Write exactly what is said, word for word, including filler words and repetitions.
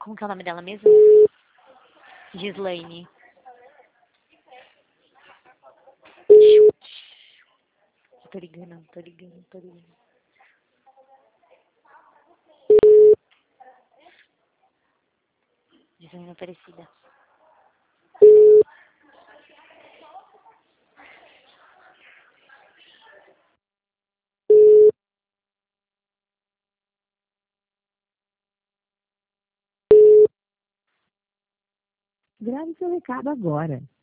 Como que é o nome dela mesmo? Gislaine. Tô ligando, tô ligando, tô ligando. Gislaine Aparecida. Grave seu recado agora.